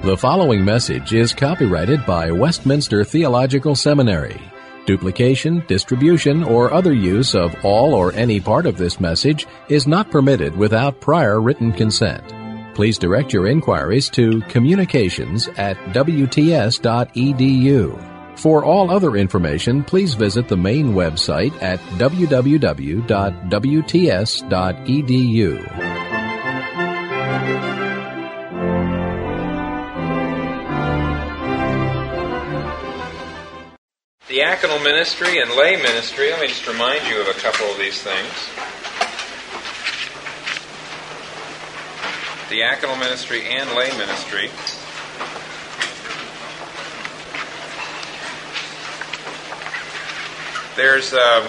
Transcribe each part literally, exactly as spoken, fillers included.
The following message is copyrighted by Westminster Theological Seminary. Duplication, distribution, or other use of all or any part of this message is not permitted without prior written consent. Please direct your inquiries to communications at w t s dot e d u. For all other information, please visit the main website at w w w dot w t s dot e d u. Diaconal ministry and lay ministry. Let me just remind you of a couple of these things. Diaconal ministry and lay ministry. There's uh,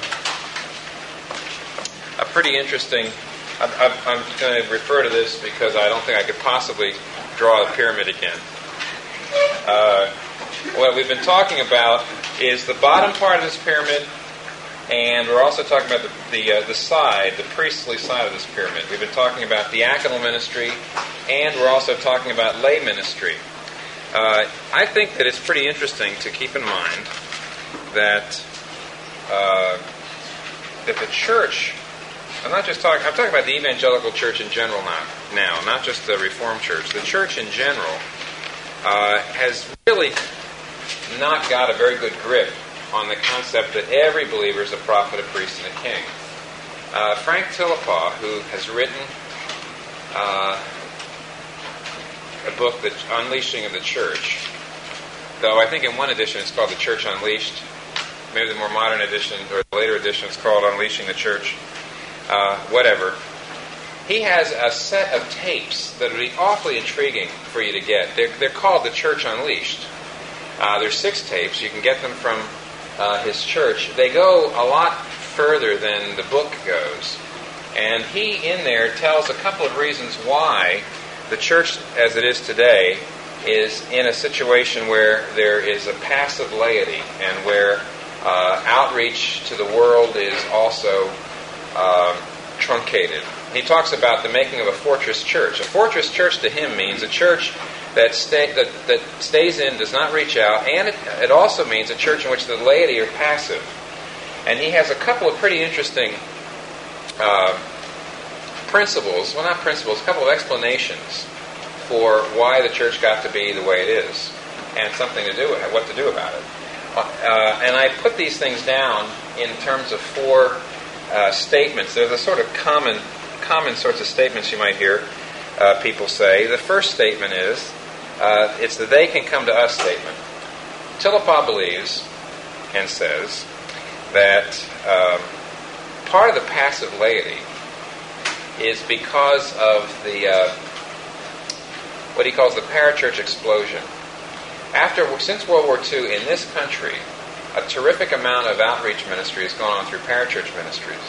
a pretty interesting, I'm, I'm going to refer to this because I don't think I could possibly draw a pyramid again. Uh, what we've been talking about is the bottom part of this pyramid, and we're also talking about the the, uh, the side, the priestly side of this pyramid. We've been talking about diaconal ministry, and we're also talking about lay ministry. Uh, I think that it's pretty interesting to keep in mind that uh, that the church, I'm not just talking, I'm talking about the evangelical church in general now, now not just the Reformed church. The church in general uh, has really not got a very good grip on the concept that every believer is a prophet, a priest, and a king. Uh, Frank Tillepaugh, who has written uh, a book, The Unleashing of the Church, though I think in one edition it's called The Church Unleashed, maybe the more modern edition, or the later edition, is called Unleashing the Church, uh, whatever. He has a set of tapes that would be awfully intriguing for you to get. They're, they're called The Church Unleashed. Uh, there's six tapes. You can get them from uh, his church. They go a lot further than the book goes. And he, in there, tells a couple of reasons why the church, as it is today, is in a situation where there is a passive laity and where uh, outreach to the world is also uh, truncated. He talks about the making of a fortress church. A fortress church to him means a church that, stay, that, that stays in, does not reach out, and it, it also means a church in which the laity are passive. And he has a couple of pretty interesting uh, principles, well not principles, a couple of explanations for why the church got to be the way it is, and something to do with it, what to do about it. Uh, and I put these things down in terms of four uh, statements. There's a sort of common, common sorts of statements you might hear uh, people say. The first statement is, Uh, it's the they can come to us statement. Tillepaugh believes and says that um, part of the passive laity is because of the uh, what he calls the parachurch explosion. After since World War Two in this country, a terrific amount of outreach ministry has gone on through parachurch ministries.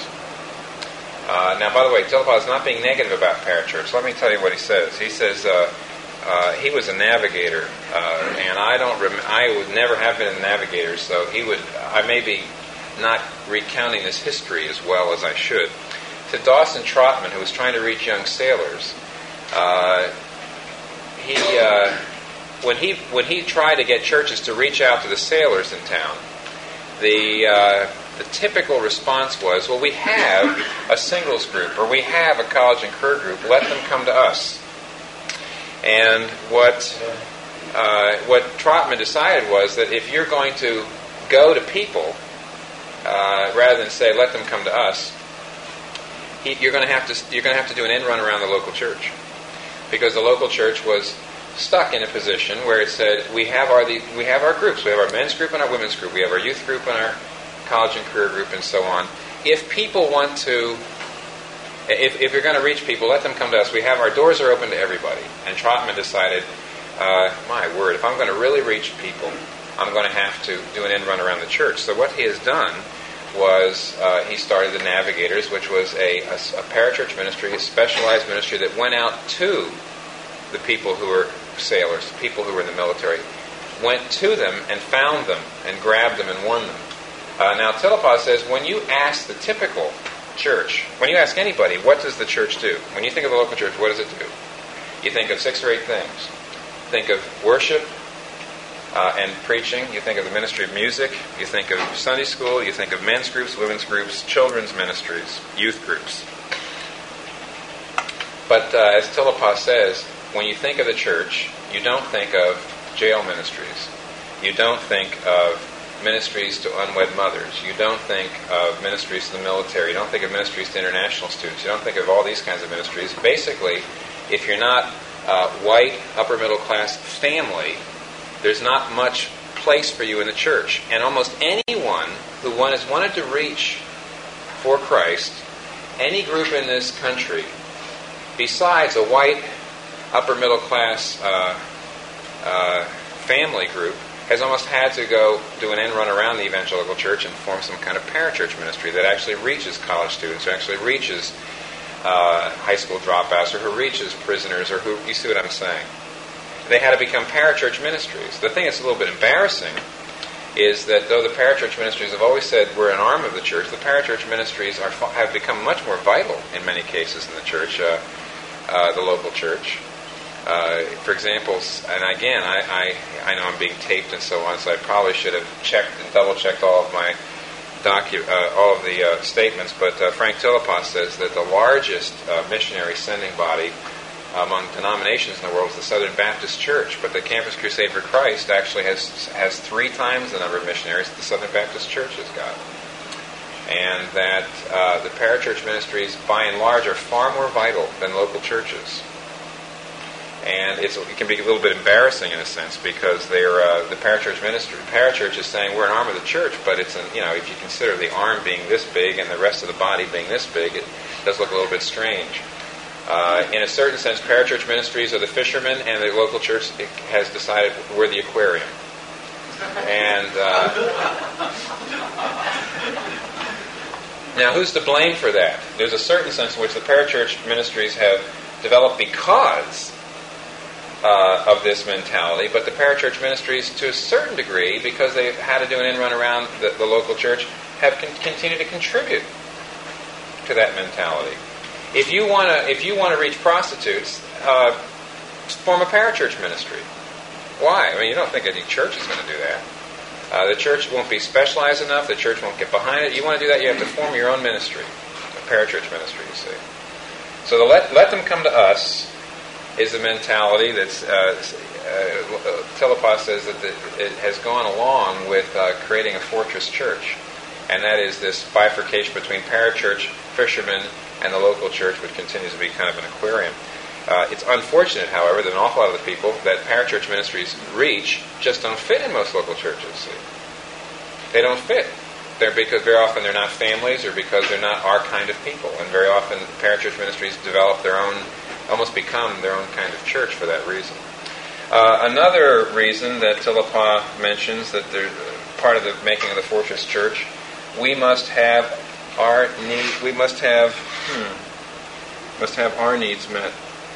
Uh, now, by the way, Tillepaugh is not being negative about parachurch. Let me tell you what he says. He says. Uh, Uh, he was a navigator, uh, and I don't. Rem- I would never have been a navigator, so he would. I may be not recounting his history as well as I should. To Dawson Trotman, who was trying to reach young sailors, uh, he uh, when he when he tried to get churches to reach out to the sailors in town, the uh, the typical response was, "Well, we have a singles group, or we have a college and career group. Let them come to us." And what uh, what Trotman decided was that if you're going to go to people, uh, rather than say let them come to us, he, you're going to have to you're going to have to do an end run around the local church, because the local church was stuck in a position where it said we have our the, we have our groups, we have our men's group and our women's group, we have our youth group and our college and career group, and so on. If people want to. If, if you're going to reach people, let them come to us. We have our doors are open to everybody. And Trotman decided, uh, my word, if I'm going to really reach people, I'm going to have to do an end run around the church. So what he has done was uh, he started the Navigators, which was a, a, a parachurch ministry, a specialized ministry that went out to the people who were sailors, people who were in the military, went to them and found them and grabbed them and won them. Uh, now Tillepaugh says when you ask the typical church, when you ask anybody, what does the church do? When you think of the local church, what does it do? You think of six or eight things. think of worship uh, and preaching. You think of the ministry of music. You think of Sunday school. You think of men's groups, women's groups, children's ministries, youth groups. But uh, as Tillapa says, when you think of the church, you don't think of jail ministries. You don't think of ministries to unwed mothers. You don't think of ministries to the military. You don't think of ministries to international students. You don't think of all these kinds of ministries. Basically, if you're not uh, white, upper middle class family, there's not much place for you in the church. And almost anyone who has wanted to reach for Christ, any group in this country, besides a white, upper middle class uh, uh, family group, has almost had to go do an end run around the evangelical church and form some kind of parachurch ministry that actually reaches college students, or actually reaches uh, high school dropouts, or who reaches prisoners, or who, you see what I'm saying? They had to become parachurch ministries. The thing that's a little bit embarrassing is that though the parachurch ministries have always said we're an arm of the church, the parachurch ministries are have become much more vital in many cases in the church, uh, uh, the local church. Uh, for example, and again, I, I I know I'm being taped and so on, so I probably should have checked and double-checked all of my docu- uh, all of the uh, statements. But uh, Frank Tillapa says that the largest uh, missionary sending body among denominations in the world is the Southern Baptist Church. But the Campus Crusade for Christ actually has has three times the number of missionaries that the Southern Baptist Church has got, and that uh, the parachurch ministries, by and large, are far more vital than local churches. And it's, it can be a little bit embarrassing in a sense because they're uh, the parachurch ministry. Parachurch is saying we're an arm of the church, but it's an, you know, if you consider the arm being this big and the rest of the body being this big, it does look a little bit strange. Uh, in a certain sense, parachurch ministries are the fishermen, and the local church has decided we're the aquarium. And uh, now, who's to blame for that? There's a certain sense in which the parachurch ministries have developed because Uh, of this mentality, but the parachurch ministries, to a certain degree, because they've had to do an end run around the, the local church, have con- continued to contribute to that mentality. If you want to, if you want to reach prostitutes, uh, form a parachurch ministry. Why? I mean, you don't think any church is going to do that. Uh, the church won't be specialized enough. The church won't get behind it. You want to do that, you have to form your own ministry, a parachurch ministry. You see. So the let let them come to us is a mentality that's, uh, uh, Tillapa says that the, it has gone along with uh, creating a fortress church. And that is this bifurcation between parachurch fishermen and the local church, which continues to be kind of an aquarium. Uh, it's unfortunate, however, that an awful lot of the people that parachurch ministries reach just don't fit in most local churches. See? They don't fit. They're because very often they're not families, or because they're not our kind of people. And very often parachurch ministries develop their own, almost become their own kind of church for that reason. Uh, another reason that Tillapa mentions that they're part of the making of the fortress church, we must have our need. We must have hmm, must have our needs met.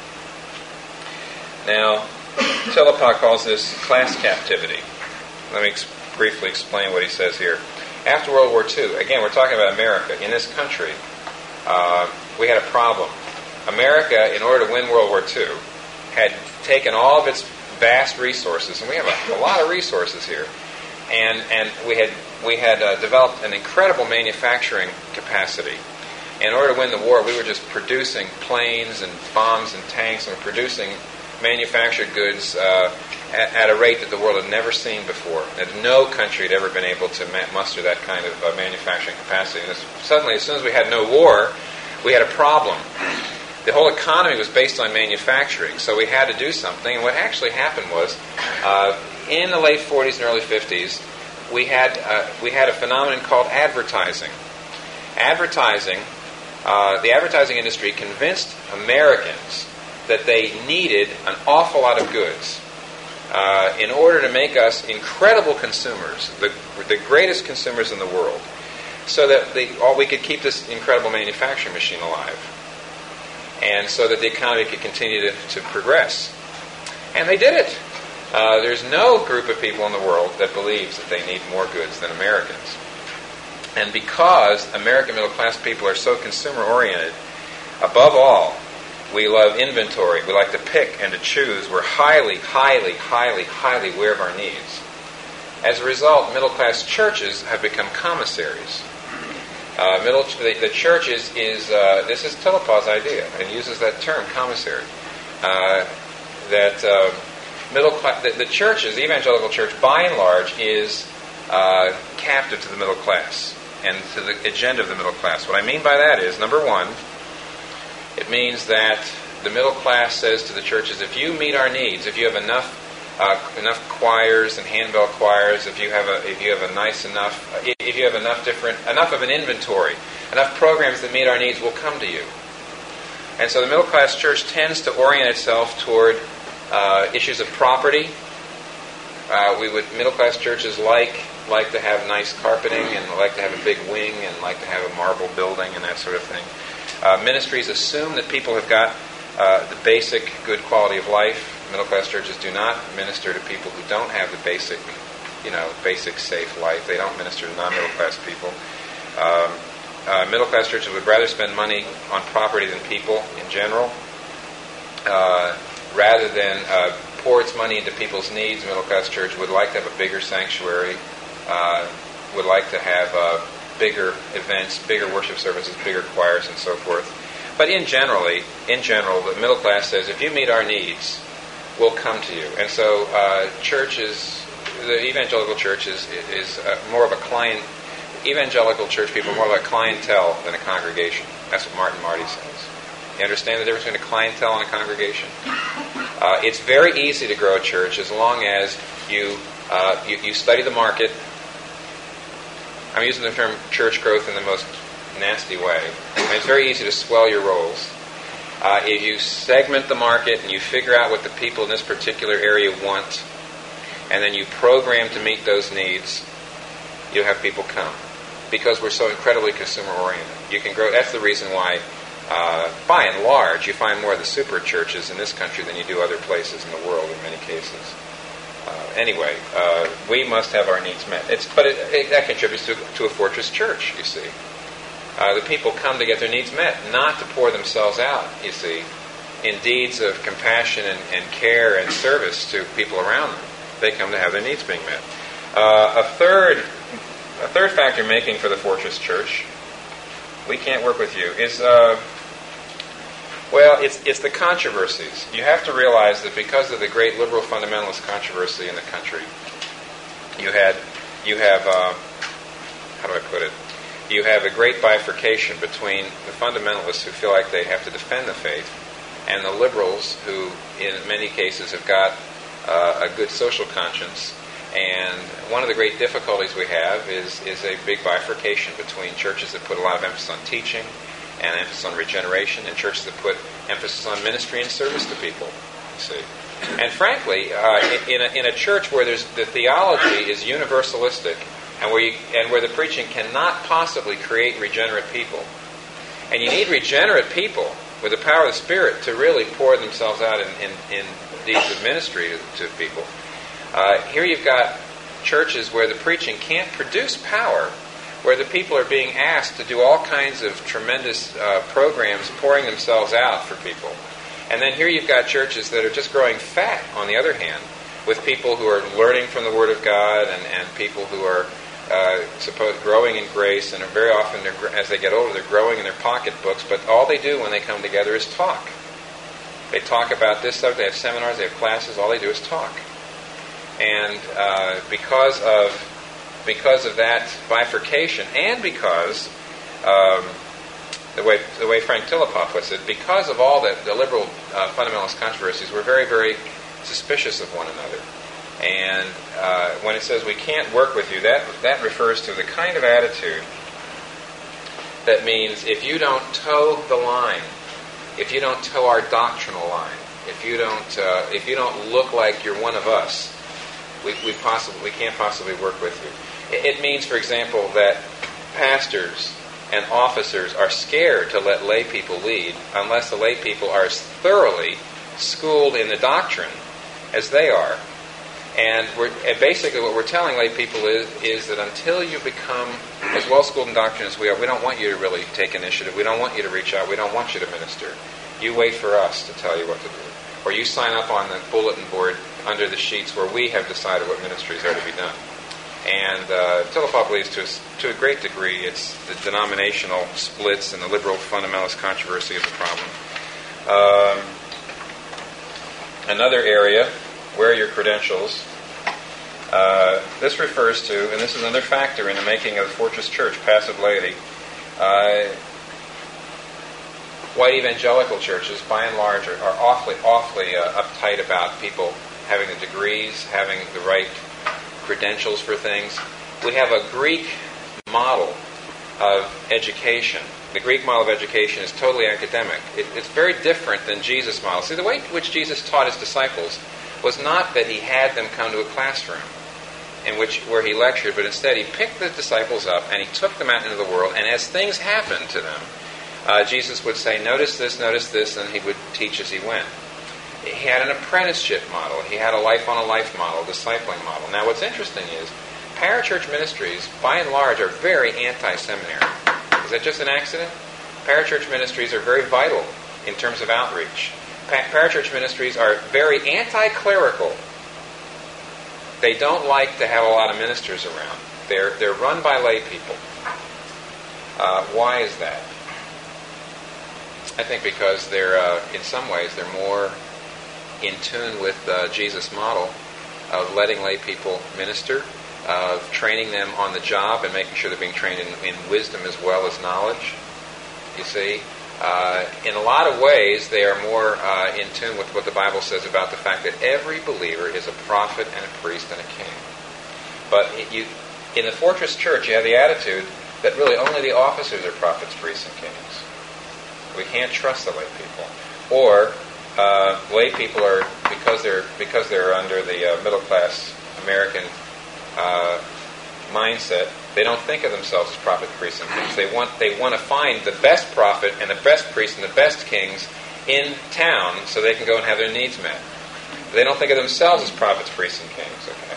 Now, Tillapa calls this class captivity. Let me ex- briefly explain what he says here. After World War Two, again, we're talking about America. In this country, uh, we had a problem. America, in order to win World War Two, had taken all of its vast resources, and we have a, a lot of resources here, and and we had we had uh, developed an incredible manufacturing capacity. In order to win the war, we were just producing planes and bombs and tanks, and producing manufactured goods uh, at, at a rate that the world had never seen before. That no country had ever been able to ma- muster that kind of uh, manufacturing capacity. And this, suddenly, as soon as we had no war, we had a problem. The whole economy was based on manufacturing, so we had to do something. And what actually happened was, uh, in the late forties and early fifties, we had uh, we had a phenomenon called advertising. Advertising, uh, the advertising industry convinced Americans that they needed an awful lot of goods uh, in order to make us incredible consumers, the the greatest consumers in the world, so that they, all we could keep this incredible manufacturing machine alive, and so that the economy could continue to, to progress. And they did it. Uh, there's no group of people in the world that believes that they need more goods than Americans. And because American middle-class people are so consumer-oriented, above all, We love inventory. We like to pick and to choose. We're highly, highly, highly, highly aware of our needs. As a result, middle-class churches have become commissaries. Uh, middle, the, the church is, is uh, this is Tillipaw's idea, and uses that term, commissary. Uh, that uh, middle class, the, the churches, the evangelical church, by and large, is uh, captive to the middle class and to the agenda of the middle class. What I mean by that is, number one, it means that the middle class says to the churches, if you meet our needs, if you have enough uh, enough choirs and handbell choirs, if you have a if you have a nice enough if you have enough different enough of an inventory, enough programs that meet our needs, we'll come to you. And so the middle class church tends to orient itself toward uh, issues of property. Uh, we would middle class churches like like to have nice carpeting and like to have a big wing and like to have a marble building and that sort of thing. Uh, ministries assume that people have got uh, the basic good quality of life. Middle class churches do not minister to people who don't have the basic, you know, basic safe life. They don't minister to non-middle class people. Um, uh, middle class churches would rather spend money on property than people in general, uh, rather than uh, pour its money into people's needs. A middle class church would like to have a bigger sanctuary, uh, would like to have uh, bigger events, bigger worship services, bigger choirs, and so forth. But in generally, in general, the middle class says, if you meet our needs, we'll come to you. And so uh, churches, the evangelical church is, is uh, more of a client, evangelical church people are more like a clientele than a congregation. That's what Martin Marty says. You understand the difference between a clientele and a congregation? Uh, it's very easy to grow a church as long as you, uh, you, you study the market. I'm using the term church growth in the most nasty way. I mean, it's very easy to swell your rolls. Uh, if you segment the market and you figure out what the people in this particular area want, and then you program to meet those needs, you'll have people come. Because we're so incredibly consumer-oriented. You can grow. That's the reason why, uh, by and large, you find more of the super churches in this country than you do other places in the world in many cases. Uh, anyway, uh, we must have our needs met. It's, but it, it, that contributes to, to a fortress church, you see. Uh, the people come to get their needs met, not to pour themselves out, you see, in deeds of compassion and, and care and service to people around them. They come to have their needs being met. Uh, a third a third factor making for the fortress church, we can't work with you, is, uh, well, it's, it's the controversies. You have to realize that because of the great liberal fundamentalist controversy in the country, you had, you have, uh, how do I put it? You have a great bifurcation between the fundamentalists who feel like they have to defend the faith and the liberals who, in many cases, have got uh, a good social conscience. And one of the great difficulties we have is, is a big bifurcation between churches that put a lot of emphasis on teaching and emphasis on regeneration and churches that put emphasis on ministry and service to people, you see. And frankly, uh, in, a, in a church where there's, the theology is universalistic, and where you, and where the preaching cannot possibly create regenerate people. And you need regenerate people with the power of the Spirit to really pour themselves out in, in, in deeds of ministry to, to people. Uh, here you've got churches where the preaching can't produce power, where the people are being asked to do all kinds of tremendous uh, programs, pouring themselves out for people. And then here you've got churches that are just growing fat, on the other hand, with people who are learning from the Word of God and, and people who are Uh, suppose growing in grace, and very often they're, as they get older, they're growing in their pocketbooks, but all they do when they come together is talk. They talk about this stuff, they have seminars, they have classes, all they do is talk. And uh, because of because of that bifurcation, and because um, the way the way Frank Tillipaw puts it, because of all the, the liberal uh, fundamentalist controversies, we're very, very suspicious of one another. And uh, when it says we can't work with you, that that refers to the kind of attitude that means if you don't toe the line, if you don't toe our doctrinal line, if you don't uh, if you don't look like you're one of us, we we possibly we can't possibly work with you. It, it means, for example, that pastors and officers are scared to let lay people lead unless the lay people are as thoroughly schooled in the doctrine as they are. And, we're, and basically what we're telling lay people is, is that until you become as well-schooled in doctrine as we are, we don't want you to really take initiative. We don't want you to reach out. We don't want you to minister. You wait for us to tell you what to do. Or you sign up on the bulletin board under the sheets where we have decided what ministries are to be done. And uh, Philippa believes to a, to a great degree it's the denominational splits and the liberal fundamentalist controversy is a problem. Um, another area, where are your credentials? Uh, this refers to, and this is another factor in the making of the Fortress Church, passive laity. Uh, white evangelical churches, by and large, are, are awfully, awfully uh, uptight about people having the degrees, having the right credentials for things. We have a Greek model of education. The Greek model of education is totally academic. It, it's very different than Jesus' model. See, the way in which Jesus taught his disciples was not that he had them come to a classroom in which where he lectured, but instead he picked the disciples up and he took them out into the world, and as things happened to them, uh, Jesus would say, notice this, notice this, and he would teach as he went. He had an apprenticeship model. He had a life-on-a-life model, discipling model. Now, what's interesting is parachurch ministries, by and large, are very anti-seminary. Is that just an accident? Parachurch ministries are very vital in terms of outreach. Pa- parachurch ministries are very anti-clerical. They don't like to have a lot of ministers around. They're they're run by lay people. Uh, why is that? I think because they're, uh, in some ways, they're more in tune with uh, Jesus' model of letting lay people minister, of training them on the job and making sure they're being trained in, in wisdom as well as knowledge. You see, uh, in a lot of ways, they are more uh, in tune with what the Bible says about the fact that every believer is a prophet and a priest and a king. But it, you, in the Fortress Church, you have the attitude that really only the officers are prophets, priests, and kings. We can't trust the lay people. Or uh, lay people are, because they're because they're under the uh, middle class American uh, mindset, they don't think of themselves as prophet, priests, and kings. They want they want to find the best prophet and the best priest and the best kings in town so they can go and have their needs met. They don't think of themselves as prophets, priests, and kings. Okay,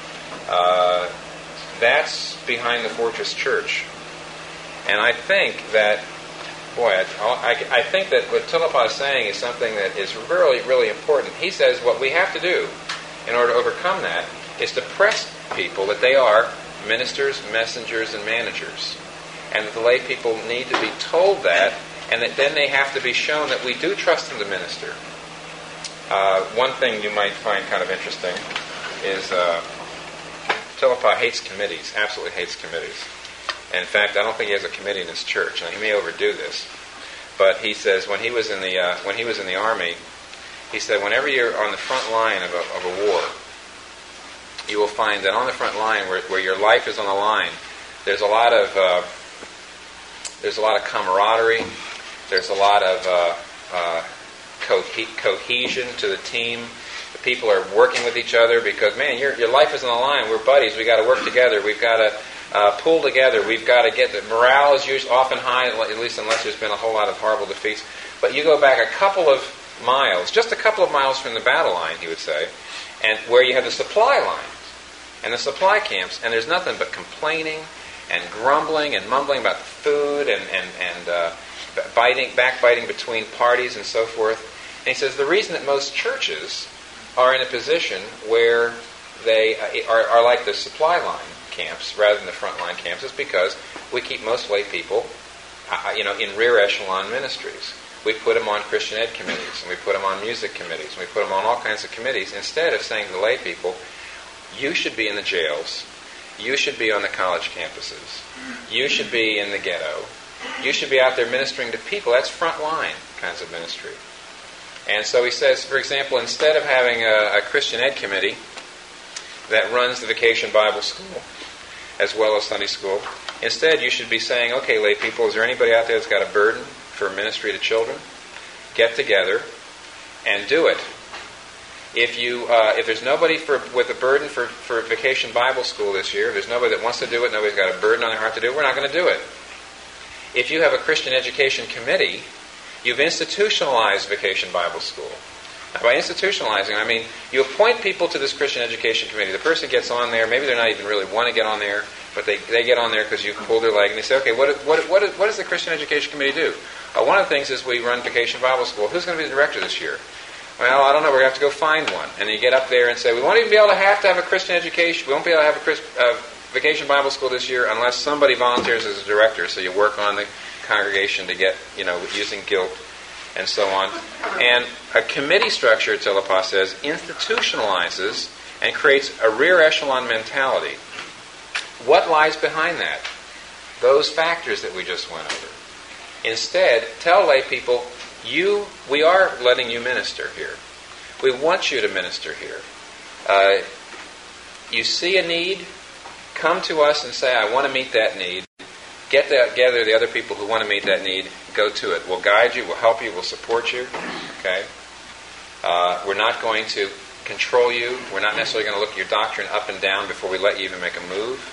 uh, that's behind the Fortress Church, and I think that. Boy, I, I, I think that what Philippa is saying is something that is really, really important. He says what we have to do in order to overcome that is to press people that they are ministers, messengers, and managers. And that the lay people need to be told that, and that then they have to be shown that we do trust them to minister. Uh, one thing you might find kind of interesting is uh, Philippa hates committees, absolutely hates committees. And in fact, I don't think he has a committee in his church. Now, he may overdo this, but he says when he was in the uh, when he was in the army, he said whenever you're on the front line of a, of a war, you will find that on the front line, where, where your life is on the line, there's a lot of uh, there's a lot of camaraderie. There's a lot of uh, uh, co- cohesion to the team. The people are working with each other because, man, your your life is on the line. We're buddies. We got to work together. We've got to Uh, pull together. We've got to get the morale is usually often high, at least unless there's been a whole lot of horrible defeats. But you go back a couple of miles, just a couple of miles from the battle line, he would say, and where you have the supply lines and the supply camps, and there's nothing but complaining and grumbling and mumbling about the food and and and uh, biting, backbiting between parties and so forth. And he says the reason that most churches are in a position where they are, are like the supply line camps rather than the frontline camps is because we keep most lay people, uh, you know, in rear echelon ministries. We put them on Christian ed committees, and we put them on music committees, and we put them on all kinds of committees instead of saying to the lay people, you should be in the jails, you should be on the college campuses, you should be in the ghetto, you should be out there ministering to people. That's frontline kinds of ministry. And so he says, for example, instead of having a, a Christian ed committee that runs the Vacation Bible School as well as Sunday school, instead you should be saying, okay, lay people, is there anybody out there that's got a burden for ministry to children? Get together and do it. If you uh, if there's nobody for with a burden for, for Vacation Bible School this year, if there's nobody that wants to do it, nobody's got a burden on their heart to do it, we're not going to do it. If you have a Christian education committee, you've institutionalized Vacation Bible School. By institutionalizing, I mean you appoint people to this Christian education committee. The person gets on there. Maybe they're not even really want to get on there, but they, they get on there because you pull their leg and they say, okay, what what what, what does the Christian education committee do? Uh, one of the things is we run Vacation Bible School. Who's going to be the director this year? Well, I don't know. We're going to have to go find one. And then you get up there and say, we won't even be able to have to have a Christian education. We won't be able to have a Christ, uh, Vacation Bible School this year unless somebody volunteers as a director. So you work on the congregation to get, you know, using guilt and so on. And a committee structure, Telepas says, institutionalizes and creates a rear echelon mentality. What lies behind that? Those factors that we just went over. Instead, tell lay people, you, we are letting you minister here. We want you to minister here. Uh, you see a need, come to us and say, I want to meet that need. Get the, gather the other people who want to meet that need. Go to it. We'll guide you. We'll help you. We'll support you. Okay. Uh, we're not going to control you. We're not necessarily going to look at your doctrine up and down before we let you even make a move.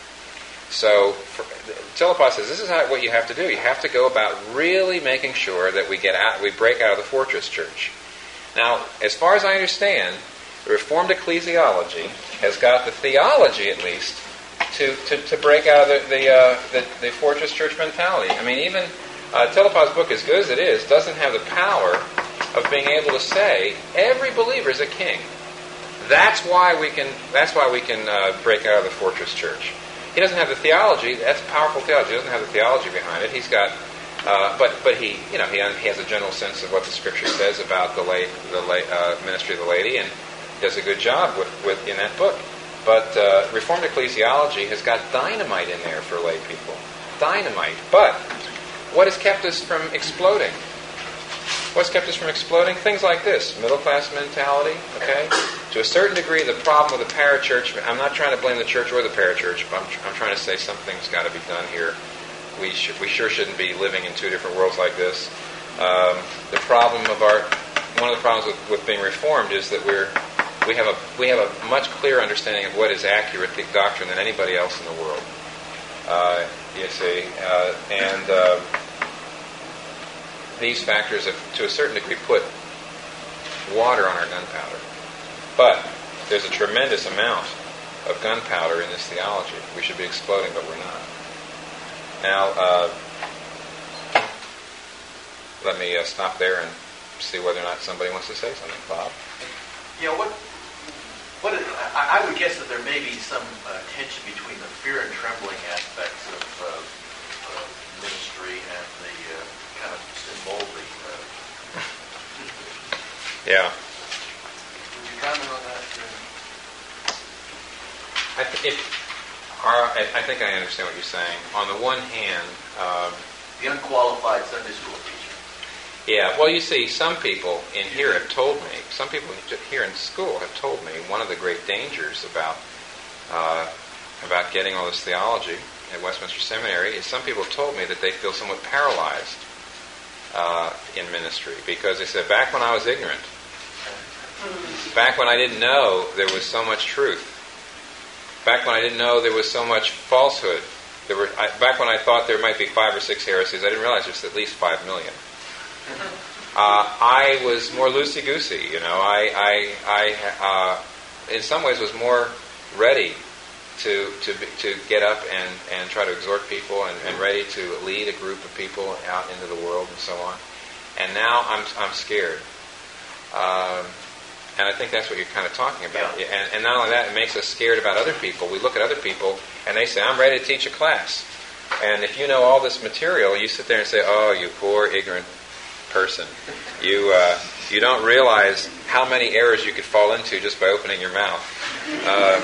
So, Telepas says this is how, what you have to do. You have to go about really making sure that we get out, we break out of the fortress church. Now, as far as I understand, the Reformed ecclesiology has got the theology, at least, to, to, to break out of the the, uh, the the fortress church mentality. I mean, even uh, Telepas' book, as good as it is, doesn't have the power of being able to say every believer is a king. That's why we can. That's why we can uh, break out of the fortress church. He doesn't have the theology. That's powerful theology. He doesn't have the theology behind it. He's got, uh, but but he, you know, he, he has a general sense of what the Scripture says about the lay, the lay, uh, ministry of the laity, and does a good job with, with in that book. But uh, Reformed ecclesiology has got dynamite in there for lay people. Dynamite. But what has kept us from exploding? What's kept us from exploding? Things like this. Middle class mentality, okay? To a certain degree, the problem with the parachurch, I'm not trying to blame the church or the parachurch, but I'm, I'm trying to say something's got to be done here. We sh- we sure shouldn't be living in two different worlds like this. Um, the problem of our, one of the problems with, with being Reformed is that we're, we have a we have a much clearer understanding of what is accurate doctrine than anybody else in the world. Uh, you see, uh, and uh, these factors have, to a certain degree, put water on our gunpowder. But there's a tremendous amount of gunpowder in this theology. We should be exploding, but we're not. Now, uh, let me uh, stop there and see whether or not somebody wants to say something. Bob? Yeah, what? What is, I, I would guess that there may be some uh, tension between the fear and trembling aspects of uh, uh, ministry and the uh, kind of symbolically. Uh, yeah. Would you comment on that? I, th- it, our, I, I think I understand what you're saying. On the one hand, um, the unqualified Sunday school teacher. Yeah, well, you see, some people in here have told me, some people here in school have told me one of the great dangers about uh, about getting all this theology at Westminster Seminary is some people have told me that they feel somewhat paralyzed uh, in ministry because they said, back when I was ignorant, back when I didn't know there was so much truth, back when I didn't know there was so much falsehood, there were I, back when I thought there might be five or six heresies, I didn't realize there's at least five million. Uh, I was more loosey-goosey, you know. I, I, I uh, in some ways, was more ready to to to get up and, and try to exhort people, and, and ready to lead a group of people out into the world and so on. And now I'm I'm scared, um, and I think that's what you're kind of talking about. Yeah. And, and not only that, it makes us scared about other people. We look at other people, and they say, "I'm ready to teach a class." And if you know all this material, you sit there and say, "Oh, you poor ignorant person. You uh, you don't realize how many errors you could fall into just by opening your mouth." Um,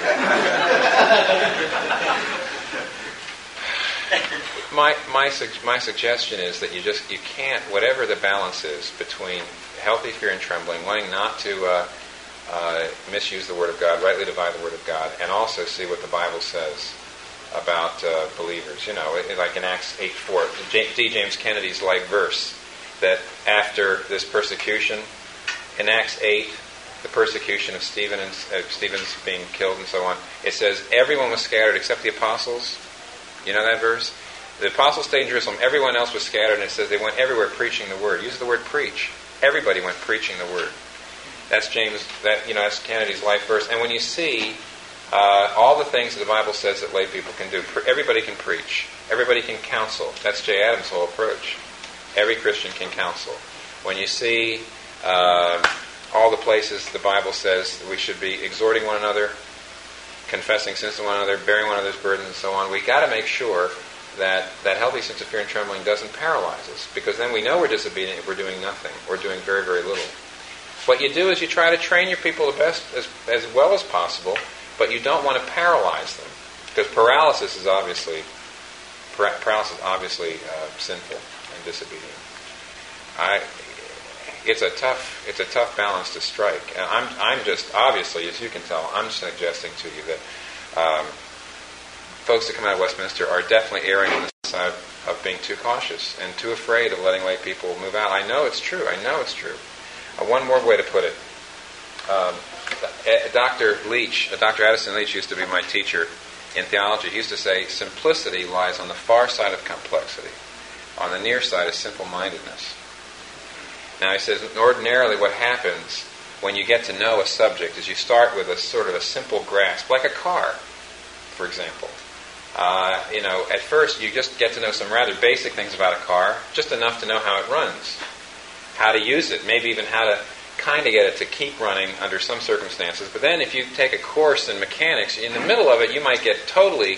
my my my suggestion is that you just you can't, whatever the balance is between healthy fear and trembling, wanting not to uh, uh, misuse the Word of God, rightly divide the Word of God, and also see what the Bible says about uh, believers. You know, it, like in Acts eight four, D. James Kennedy's like verse. That after this persecution, in Acts eight, the persecution of Stephen and uh, Stephen's being killed and so on, it says everyone was scattered except the apostles. You know that verse? The apostles stayed in Jerusalem. Everyone else was scattered, and it says they went everywhere preaching the word. Use the word preach. Everybody went preaching the word. That's James. That you know, that's Kennedy's life verse. And when you see uh, all the things that the Bible says that lay people can do, everybody can preach, everybody can counsel. That's Jay Adams' whole approach. Every Christian can counsel. When you see uh, all the places the Bible says that we should be exhorting one another, confessing sins to one another, bearing one another's burdens, and so on, we got to make sure that that healthy sense of fear and trembling doesn't paralyze us, because then we know we're disobedient if we're doing nothing. We're doing very, very little. What you do is you try to train your people the best as, as well as possible, but you don't want to paralyze them, because paralysis is obviously paralysis is obviously uh, sinful and disobedient. I, it's a tough, it's a tough balance to strike. And I'm, I'm just obviously, as you can tell, I'm suggesting to you that um, folks that come out of Westminster are definitely erring on the side of being too cautious and too afraid of letting lay people move out. I know it's true. I know it's true. Uh, one more way to put it. Um, Doctor Leach, uh, Doctor Addison Leach used to be my teacher in theology. He used to say, simplicity lies on the far side of complexity. On the near side is simple-mindedness. Now he says, ordinarily what happens when you get to know a subject is you start with a sort of a simple grasp, like a car, for example. Uh, you know, at first you just get to know some rather basic things about a car, just enough to know how it runs, how to use it, maybe even how to kind of get it to keep running under some circumstances. But then if you take a course in mechanics, in the middle of it you might get totally,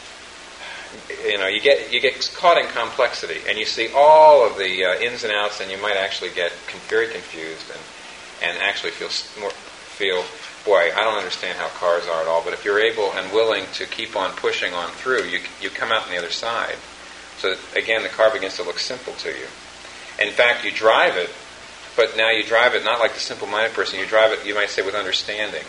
you know, you get you get caught in complexity, and you see all of the uh, ins and outs, and you might actually get con- very confused and and actually feel more feel, boy, I don't understand how cars are at all. But if you're able and willing to keep on pushing on through, you you come out on the other side. So that, again, the car begins to look simple to you. In fact, you drive it, but now you drive it not like the simple-minded person. You drive it, you might say, with understanding.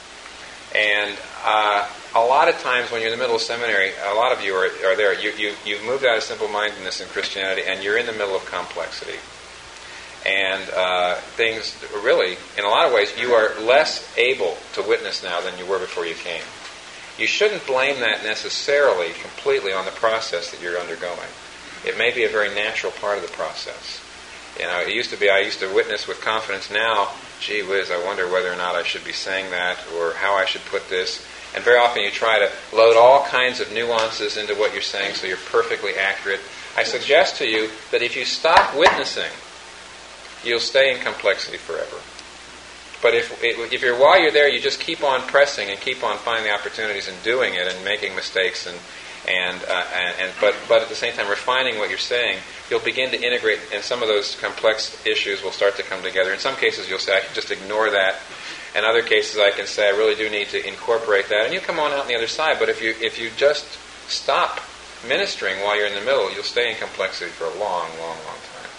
And uh, a lot of times when you're in the middle of seminary, a lot of you are, are there. You, you, you've moved out of simple-mindedness in Christianity, and you're in the middle of complexity. And uh, things, really, in a lot of ways, you are less able to witness now than you were before you came. You shouldn't blame that necessarily completely on the process that you're undergoing. It may be a very natural part of the process. You know, it used to be I used to witness with confidence. Now, gee whiz, I wonder whether or not I should be saying that or how I should put this. And very often you try to load all kinds of nuances into what you're saying so you're perfectly accurate. I suggest to you that if you stop witnessing, you'll stay in complexity forever. But if if you're while you're there, you just keep on pressing and keep on finding the opportunities and doing it and making mistakes and and uh, and, and but but at the same time refining what you're saying, you'll begin to integrate, and some of those complex issues will start to come together. In some cases, you'll say, I can just ignore that. In other cases, I can say, I really do need to incorporate that, and you come on out on the other side. But if you if you just stop ministering while you're in the middle, you'll stay in complexity for a long, long, long time.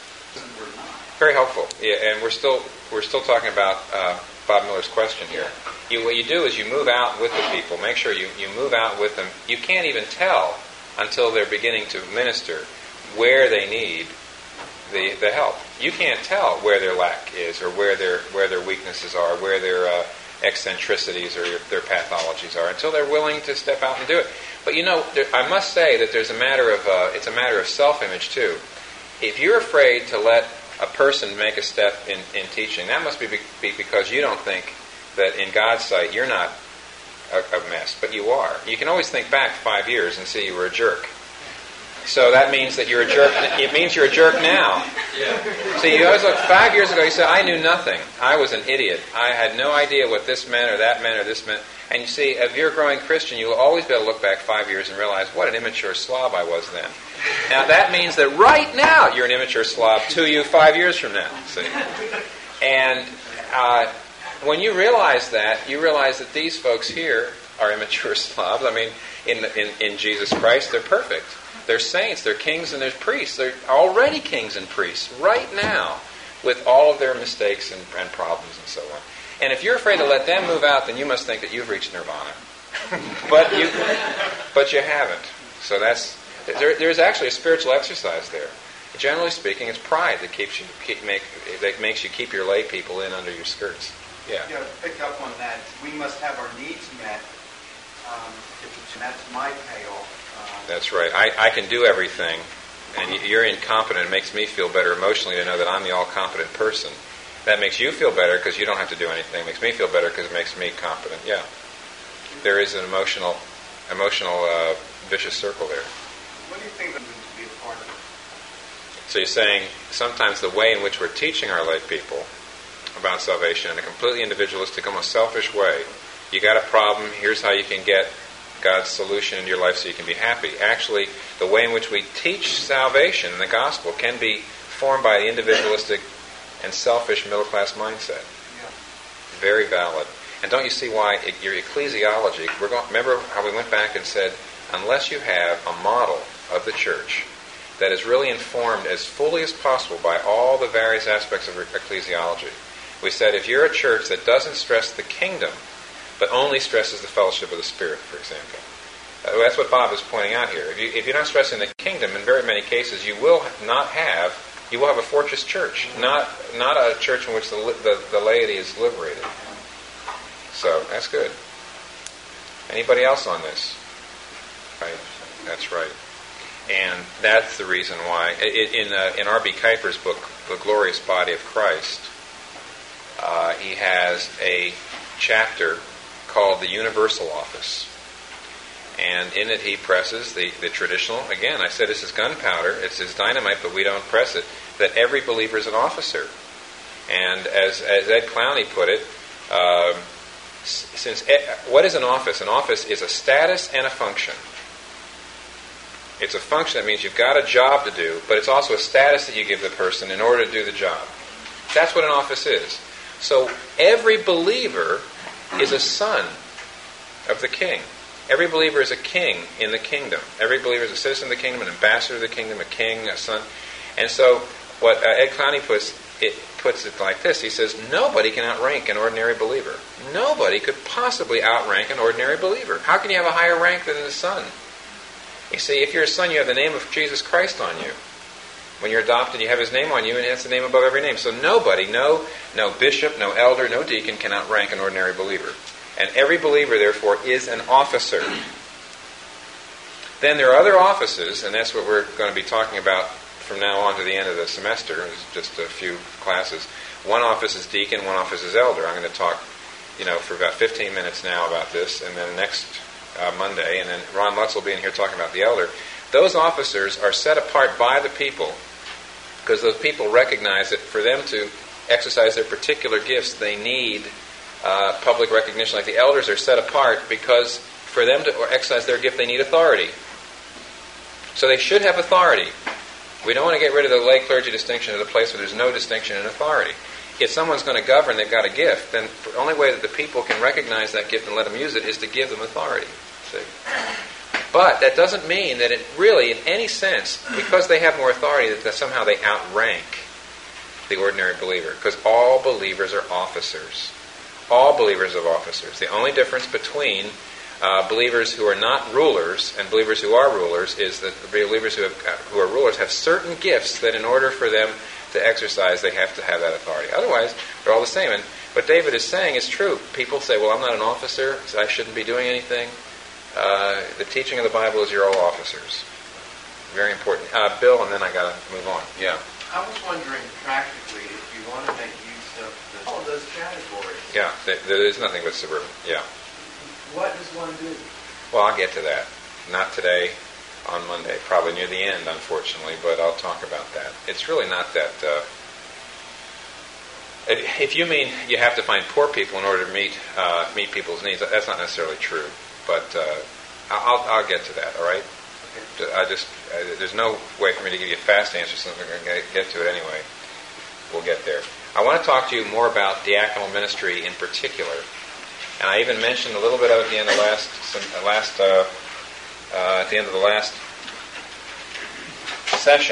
Very helpful. Yeah, and we're still we're still talking about uh, Bob Miller's question here. You, what you do is you move out with the people. Make sure you, you move out with them. You can't even tell until they're beginning to minister where they need the the help. You can't tell where their lack is, or where their where their weaknesses are, where their uh, eccentricities or their pathologies are, until they're willing to step out and do it. But you know, there, I must say that there's a matter of uh, it's a matter of self-image too. If you're afraid to let a person make a step in, in teaching, that must be, be because you don't think that in God's sight you're not a, a mess, but you are. You can always think back five years and see you were a jerk. So that means that you're a jerk. It means you're a jerk now. Yeah. See, you always look, five years ago you said, I knew nothing. I was an idiot. I had no idea what this meant or that meant or this meant. And you see, if you're a growing Christian, you'll always be able to look back five years and realize what an immature slob I was then. Now that means that right now you're an immature slob to you five years from now. See? And uh, when you realize that, you realize that these folks here are immature slobs. I mean, in, in, in Jesus Christ, they're perfect. They're saints, they're kings, and they're priests. They're already kings and priests right now with all of their mistakes and, and problems and so on. And if you're afraid to let them move out, then you must think that you've reached nirvana. but you but you haven't. So that's there, there's actually a spiritual exercise there. Generally speaking, it's pride that keeps you keep, make that makes you keep your lay people in under your skirts. Yeah. Yeah, pick up on that. We must have our needs met. Um, and that's my payoff. Um, that's right. I, I can do everything, and you're incompetent. It makes me feel better emotionally to know that I'm the all-competent person. That makes you feel better because you don't have to do anything. It makes me feel better because it makes me competent. Yeah. There is an emotional, emotional uh, vicious circle there. What do you think that needs to be a part of it? So you're saying sometimes the way in which we're teaching our lay people about salvation in a completely individualistic, almost selfish way. You got a problem, here's how you can get God's solution in your life so you can be happy. Actually, the way in which we teach salvation in the gospel can be formed by the individualistic and selfish middle-class mindset. Yeah. Very valid. And don't you see why it, your ecclesiology, we're going, remember how we went back and said, unless you have a model of the church that is really informed as fully as possible by all the various aspects of ecclesiology, we said if you're a church that doesn't stress the kingdom, but only stresses the fellowship of the Spirit, for example. Uh, that's what Bob is pointing out here. If, you, if you're not stressing the kingdom, in very many cases, you will not have, you will have a fortress church, not not a church in which the, the, the laity is liberated. So, that's good. Anybody else on this? Right, that's right. And that's the reason why, in, uh, in R B Kuyper's book, The Glorious Body of Christ, uh, he has a chapter called the Universal Office. And in it he presses the, the traditional, again, I said this is gunpowder, it's his dynamite, but we don't press it, that every believer is an officer. And as, as Ed Clowney put it, um, since what is an office? An office is a status and a function. It's a function that means you've got a job to do, but it's also a status that you give the person in order to do the job. That's what an office is. So every believer is a son of the king. Every believer is a king in the kingdom. Every believer is a citizen of the kingdom, an ambassador of the kingdom, a king, a son. And so what uh, Ed Clowney puts it, puts it like this. He says, nobody can outrank an ordinary believer. Nobody could possibly outrank an ordinary believer. How can you have a higher rank than the son? You see, if you're a son, you have the name of Jesus Christ on you. When you're adopted, you have his name on you, and it's the name above every name. So nobody, no, no bishop, no elder, no deacon can outrank an ordinary believer. And every believer, therefore, is an officer. Then there are other offices, and that's what we're going to be talking about from now on to the end of the semester. It's just a few classes. One office is deacon, one office is elder. I'm going to talk, you know, for about fifteen minutes now about this, and then next uh, Monday, and then Ron Lutz will be in here talking about the elder. Those officers are set apart by the people, because those people recognize that for them to exercise their particular gifts, they need uh, public recognition. Like the elders are set apart because for them to exercise their gift, they need authority. So they should have authority. We don't want to get rid of the lay clergy distinction to the place where there's no distinction in authority. If someone's going to govern, they've got a gift, then the only way that the people can recognize that gift and let them use it is to give them authority. See? But that doesn't mean that it really, in any sense, because they have more authority, that somehow they outrank the ordinary believer. Because all believers are officers. All believers are officers. The only difference between uh, believers who are not rulers and believers who are rulers is that the believers who, have, who are rulers have certain gifts that in order for them to exercise, they have to have that authority. Otherwise, they're all the same. And what David is saying is true. People say, well, I'm not an officer, so I shouldn't be doing anything. Uh, the teaching of the Bible is you're all officers. Very important. Uh, Bill, and then I got to move on. Yeah. I was wondering, practically, if you want to make use of the, all of those categories. Yeah, there, there is nothing but suburban. Yeah. What does one do? Well, I'll get to that. Not today, on Monday. Probably near the end, unfortunately, but I'll talk about that. It's really not that... Uh, if you mean you have to find poor people in order to meet uh, meet people's needs, that's not necessarily true. But uh, I'll, I'll get to that, all right? Okay. I just I, there's no way for me to give you a fast answer, so we're going to get to it anyway. We'll get there. I want to talk to you more about diaconal ministry in particular. And I even mentioned a little bit of it at the end of last, some, last uh, uh, at the end of the last session.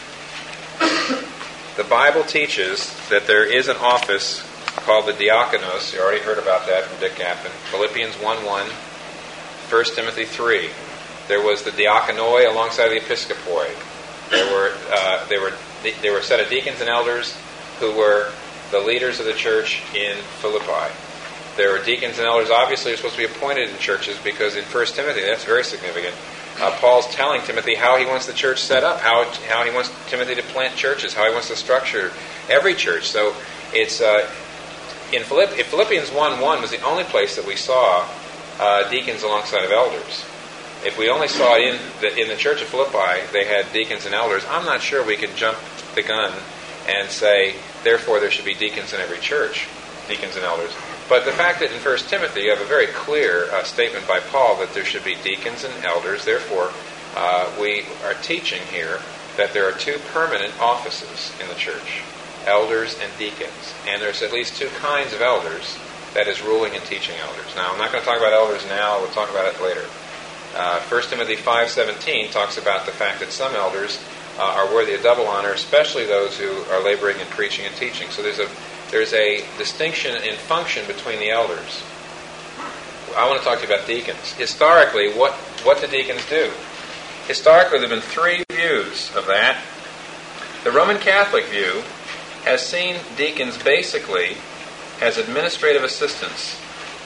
The Bible teaches that there is an office called the diakonos. You already heard about that from Dick Gappin. Philippians one one, First Timothy three. There was the diakonoi alongside the episcopoi. There were uh, there were there were a set of deacons and elders who were the leaders of the church in Philippi. There were deacons and elders, obviously, who are supposed to be appointed in churches, because in First Timothy, that's very significant. Uh, Paul's telling Timothy how he wants the church set up, how how he wants Timothy to plant churches, how he wants to structure every church. So it's uh, in Philipp- if Philippians one one was the only place that we saw uh, deacons alongside of elders. If we only saw it in the, in the church of Philippi, they had deacons and elders, I'm not sure we could jump the gun and say, therefore there should be deacons in every church, deacons and elders. But the fact that in First Timothy you have a very clear uh, statement by Paul that there should be deacons and elders, therefore uh, we are teaching here that there are two permanent offices in the church, elders and deacons. And there's at least two kinds of elders, that is ruling and teaching elders. Now, I'm not going to talk about elders now, we'll talk about it later. Uh, First Timothy five seventeen talks about the fact that some elders uh, are worthy of double honor, especially those who are laboring in preaching and teaching. So there's a there's a distinction in function between the elders. I want to talk to you about deacons. Historically, what, what do deacons do? Historically, there have been three views of that. The Roman Catholic view has seen deacons basically as administrative assistants.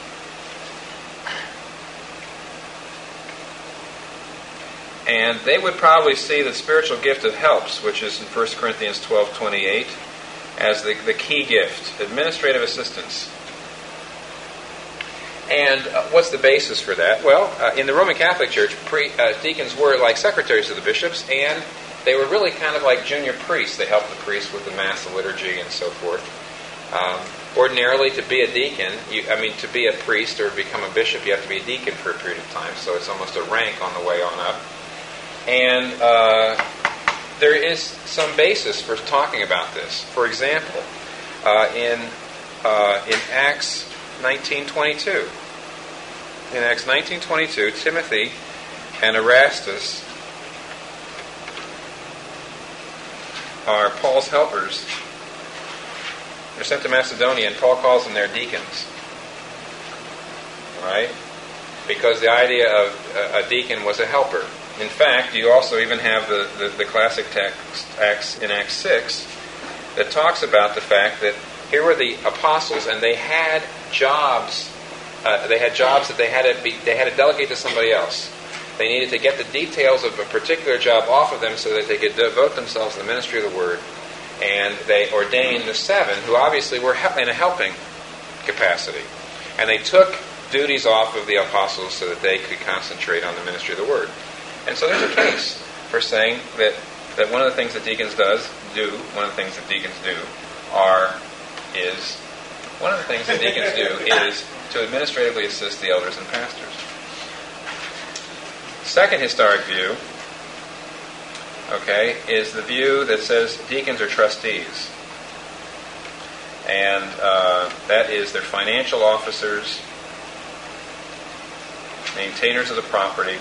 And they would probably see the spiritual gift of helps, which is in First Corinthians twelve twenty-eight, as the, the key gift, administrative assistance. And uh, what's the basis for that? Well, uh, in the Roman Catholic Church, pre, uh, deacons were like secretaries of the bishops, and they were really kind of like junior priests. They helped the priest with the Mass, the liturgy, and so forth. Um, ordinarily, to be a deacon, you, I mean, to be a priest or become a bishop, you have to be a deacon for a period of time, so it's almost a rank on the way on up. And uh, there is some basis for talking about this. For example, uh, in uh, in Acts nineteen twenty-two, in Acts nineteen twenty-two, Timothy and Erastus are Paul's helpers. They're sent to Macedonia, and Paul calls them their deacons. All right? Because the idea of a deacon was a helper. In fact, you also even have the, the, the classic text Acts, in Acts six that talks about the fact that here were the apostles, and they had jobs. Uh, they had jobs that they had to be, they had to delegate to somebody else. They needed to get the details of a particular job off of them so that they could devote themselves to the ministry of the word. And they ordained the seven, who obviously were in a helping capacity. And they took duties off of the apostles so that they could concentrate on the ministry of the word. And so there's a case for saying that, that one of the things that deacons does do, one of the things that deacons do are, is, one of the things that deacons do is to administratively assist the elders and pastors. Second historic view, okay, is the view that says deacons are trustees. And uh, that is they're financial officers, maintainers of the property,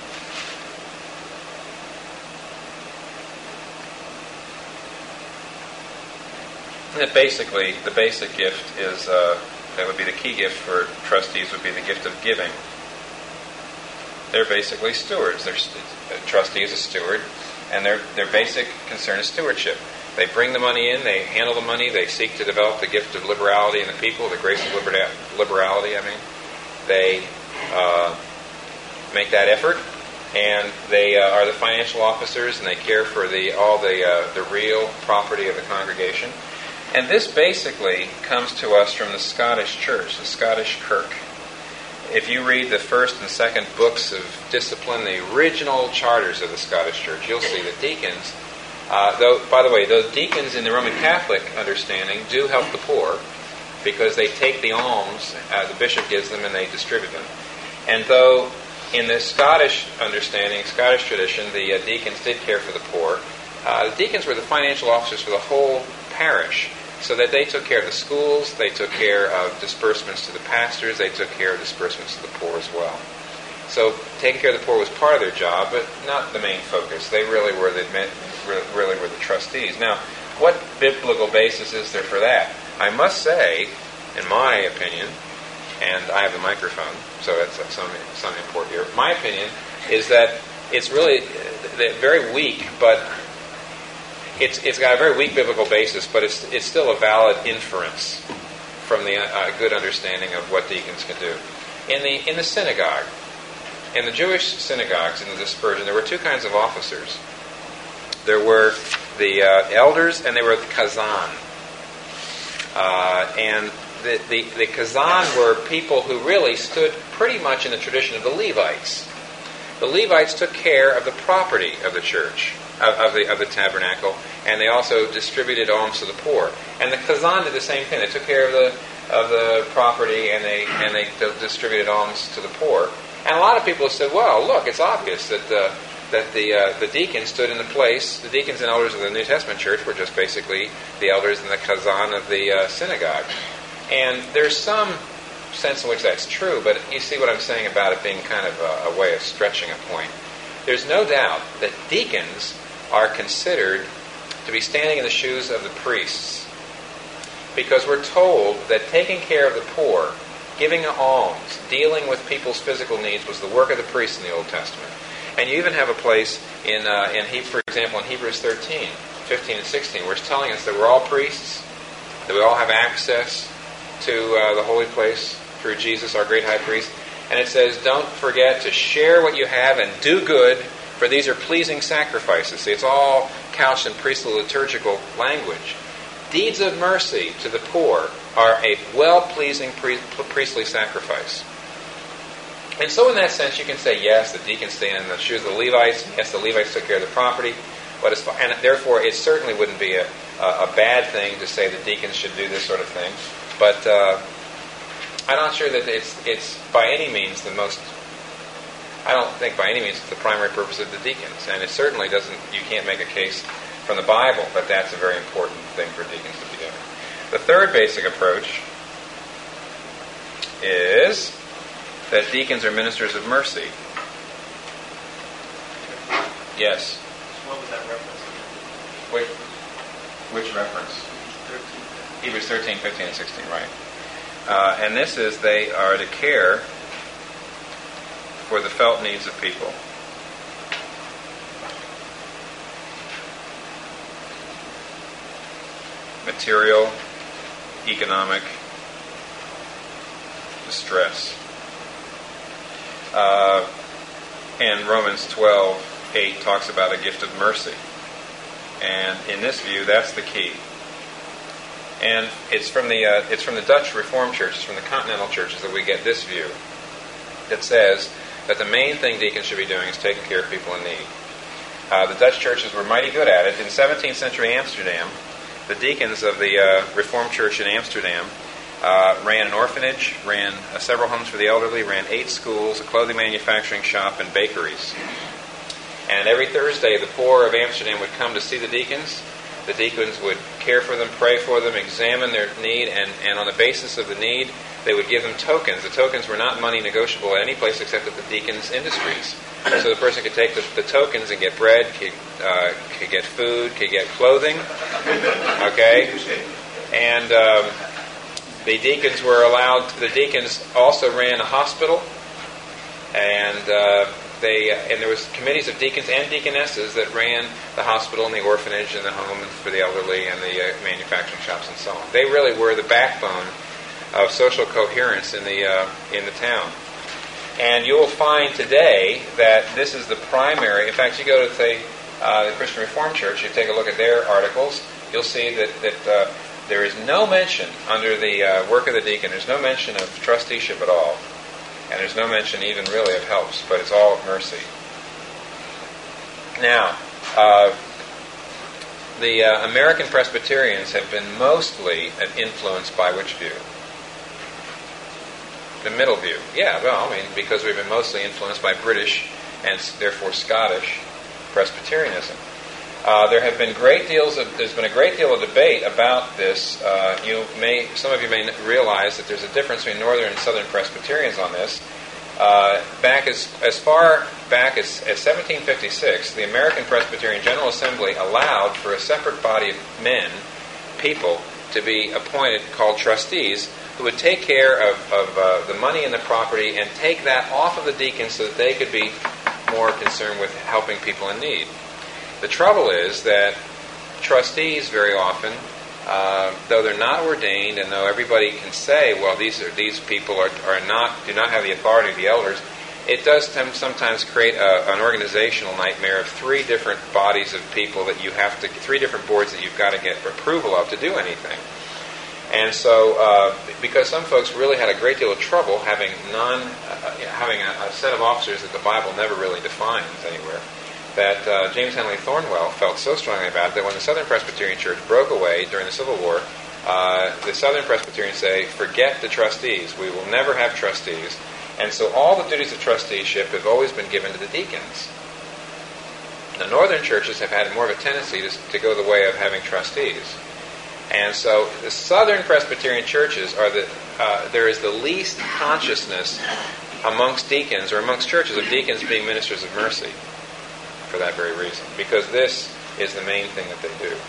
and that basically the basic gift is, uh, that would be the key gift for trustees, would be the gift of giving. They're basically stewards. They're st- a trustee is a steward, and their their basic concern is stewardship. They bring the money in, they handle the money, they seek to develop the gift of liberality in the people, the grace of libera- liberality, I mean. They uh, make that effort, and they uh, are the financial officers, and they care for the all the uh, the real property of the congregation. And this basically comes to us from the Scottish Church, the Scottish Kirk. If you read the first and second books of discipline, the original charters of the Scottish Church, you'll see that deacons, uh, though, by the way, those deacons in the Roman Catholic understanding do help the poor because they take the alms, uh, the bishop gives them, and they distribute them. And though in the Scottish understanding, Scottish tradition, the uh, deacons did care for the poor, uh, the deacons were the financial officers for the whole parish. So that they took care of the schools, they took care of disbursements to the pastors, they took care of disbursements to the poor as well. So taking care of the poor was part of their job, but not the main focus. They really were the really were the trustees. Now, what biblical basis is there for that? I must say, in my opinion, and I have the microphone, so that's some some import here. My opinion is that it's really very weak, but It's it's got a very weak biblical basis, but it's it's still a valid inference from the uh, good understanding of what deacons can do. In the in the synagogue, in the Jewish synagogues in the dispersion, there were two kinds of officers. There were the uh, elders, and they were the kazan. Uh, and the, the, the Kazan were people who really stood pretty much in the tradition of the Levites. The Levites took care of the property of the church, of, of the of the tabernacle, and they also distributed alms to the poor. And the Kazan did the same thing. They took care of the of the property, and they and they distributed alms to the poor. And a lot of people have said, "Well, look, it's obvious that uh, that the uh, the deacons stood in the place. The deacons and elders of the New Testament church were just basically the elders in the Kazan of the uh, synagogue." And there's some sense in which that's true, but you see what I'm saying about it being kind of a, a way of stretching a point. There's no doubt that deacons are considered to be standing in the shoes of the priests, because we're told that taking care of the poor, giving alms, dealing with people's physical needs was the work of the priests in the Old Testament. And you even have a place in, uh, in he, for example, in Hebrews thirteen, fifteen and sixteen, where it's telling us that we're all priests, that we all have access to uh, the holy place through Jesus, our great high priest. And it says, don't forget to share what you have and do good, for these are pleasing sacrifices. See, it's all couched in priestly liturgical language. Deeds of mercy to the poor are a well-pleasing pre- priestly sacrifice. And so in that sense, you can say, yes, the deacons stand in the shoes of the Levites. Yes, the Levites took care of the property. But as far, and therefore, it certainly wouldn't be a, a, a bad thing to say that deacons should do this sort of thing. But uh, I'm not sure that it's it's by any means the most. I don't think by any means it's the primary purpose of the deacons, and it certainly doesn't. You can't make a case from the Bible that that's a very important thing for deacons to be doing. The third basic approach is that deacons are ministers of mercy. Yes. What was that reference? Which, which reference? Hebrews thirteen, fifteen, and sixteen, right. Uh, and this is they are to care for the felt needs of people. Material, economic distress. Uh, and Romans twelve, eight talks about a gift of mercy. And in this view, that's the key. And it's from the uh, it's from the Dutch Reformed churches, from the continental churches, that we get this view that says that the main thing deacons should be doing is taking care of people in need. Uh, the Dutch churches were mighty good at it. In seventeenth century Amsterdam, the deacons of the uh, Reformed church in Amsterdam uh, ran an orphanage, ran uh, several homes for the elderly, ran eight schools, a clothing manufacturing shop, and bakeries. And every Thursday, the poor of Amsterdam would come to see the deacons. The deacons would care for them, pray for them, examine their need, and, and on the basis of the need, they would give them tokens. The tokens were not money negotiable at any place except at the deacons' industries. So the person could take the, the tokens and get bread, could, uh, could get food, could get clothing. Okay? And um, the deacons were allowed, the deacons also ran a hospital, and uh, They, uh, and there was committees of deacons and deaconesses that ran the hospital and the orphanage and the home for the elderly and the uh, manufacturing shops and so on. They really were the backbone of social coherence in the uh, in the town. And you will find today that this is the primary. In fact, you go to say uh, the Christian Reformed Church, you take a look at their articles, you'll see that that uh, there is no mention under the uh, work of the deacon. There's no mention of trusteeship at all. And there's no mention even really of helps, but it's all of mercy. Now, uh, the uh, American Presbyterians have been mostly influenced by which view? The middle view. Yeah, well, I mean, because we've been mostly influenced by British and therefore Scottish Presbyterianism. Uh, there have been great deals of, there's been a great deal of debate about this. Uh, you may, some of you may realize that there's a difference between Northern and Southern Presbyterians on this. Uh, back as as far back as, as seventeen fifty-six, the American Presbyterian General Assembly allowed for a separate body of men, people, to be appointed called trustees, who would take care of, of uh, the money and the property and take that off of the deacons so that they could be more concerned with helping people in need. The trouble is that trustees very often, uh, though they're not ordained and though everybody can say, well, these are these people are, are not do not have the authority of the elders, it does sometimes create a, an organizational nightmare of three different bodies of people that you have to, three different boards that you've got to get approval of to do anything. And so, uh, because some folks really had a great deal of trouble having non, uh, having a, a set of officers that the Bible never really defines anywhere, that uh, James Henley Thornwell felt so strongly about it that when the Southern Presbyterian Church broke away during the Civil War, uh, the Southern Presbyterians say, forget the trustees. We will never have trustees. And so all the duties of trusteeship have always been given to the deacons. The Northern churches have had more of a tendency to, to go the way of having trustees. And so the Southern Presbyterian churches are the, uh, there is the least consciousness amongst deacons or amongst churches of deacons being ministers of mercy for that very reason, because this is the main thing that they do.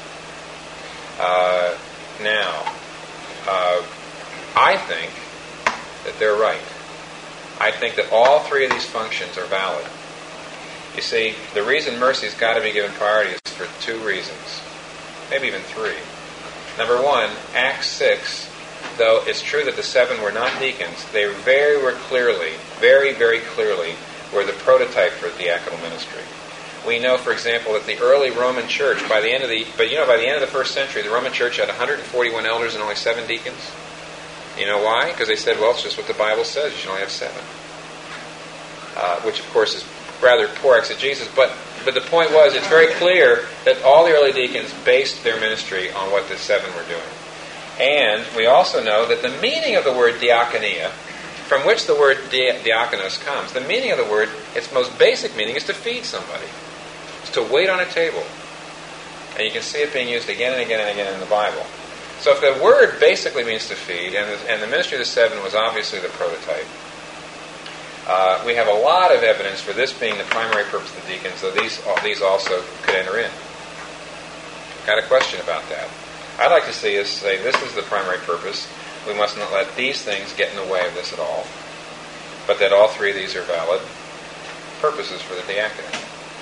Uh, now, uh, I think that they're right. I think that all three of these functions are valid. You see, the reason mercy's got to be given priority is for two reasons, maybe even three. Number one, Acts six, though it's true that the seven were not deacons, they very were clearly, very, very clearly, were the prototype for diaconal ministry. We know, for example, that the early Roman Church, by the end of the, but you know, by the end of the first century, the Roman Church had one hundred forty-one elders and only seven deacons. You know why? Because they said, well, it's just what the Bible says. You should only have seven. Uh, which, of course, is rather poor exegesis. But, but the point was, it's very clear that all the early deacons based their ministry on what the seven were doing. And we also know that the meaning of the word diakonia, from which the word di- diakonos comes, the meaning of the word, its most basic meaning is to feed somebody. It's to wait on a table. And you can see it being used again and again and again in the Bible. So if the word basically means to feed, and the, and the ministry of the seven was obviously the prototype, uh, we have a lot of evidence for this being the primary purpose of the deacons, though these, these also could enter in. Got a question about that? I'd like to see us say this is the primary purpose. We must not let these things get in the way of this at all, but that all three of these are valid purposes for the diaconate.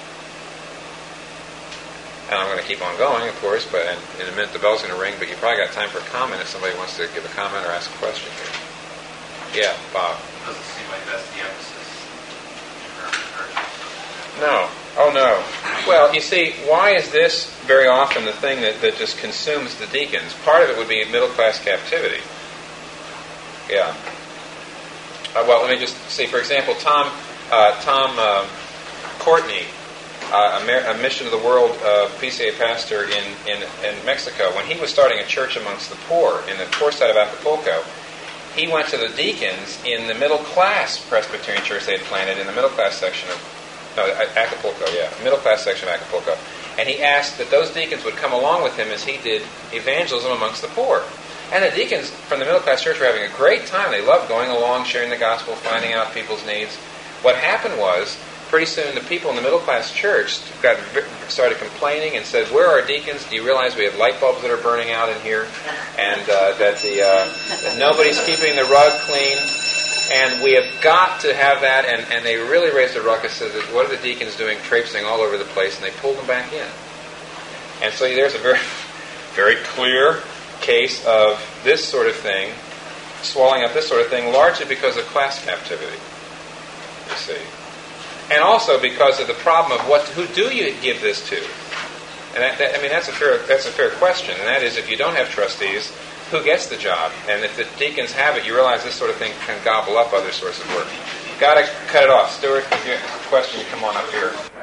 And I'm going to keep on going, of course, but in, in a minute the bell's going to ring, but you probably got time for a comment if somebody wants to give a comment or ask a question here. Yeah, Bob. It doesn't seem like that's the emphasis. No. Oh, no. Well, you see, why is this very often the thing that, that just consumes the deacons? Part of it would be middle-class captivity. Yeah. Uh, well, let me just see. For example, Tom uh, Tom uh, Courtney, uh, a, Mer- a Mission of the World uh, P C A pastor in, in, in Mexico, when he was starting a church amongst the poor in the poor side of Acapulco, he went to the deacons in the middle-class Presbyterian church they had planted in the middle-class section of no, Acapulco, yeah, middle-class section of Acapulco, and he asked that those deacons would come along with him as he did evangelism amongst the poor. And the deacons from the middle-class church were having a great time. They loved going along, sharing the gospel, finding out people's needs. What happened was, pretty soon the people in the middle-class church got started complaining and said, where are our deacons? Do you realize we have light bulbs that are burning out in here? And uh, that, the, uh, that nobody's keeping the rug clean? And we have got to have that. And, and they really raised a ruckus, said, what are the deacons doing, traipsing all over the place? And they pulled them back in. And so there's a very, very clear case of this sort of thing, swallowing up this sort of thing, largely because of class captivity, you see. And also because of the problem of what, who do you give this to? And that, that, I mean, that's a fair that's a fair question. And that is, if you don't have trustees, who gets the job? And if the deacons have it, you realize this sort of thing can gobble up other sorts of work. Got to cut it off. Stuart, if you have a question, you come on up here.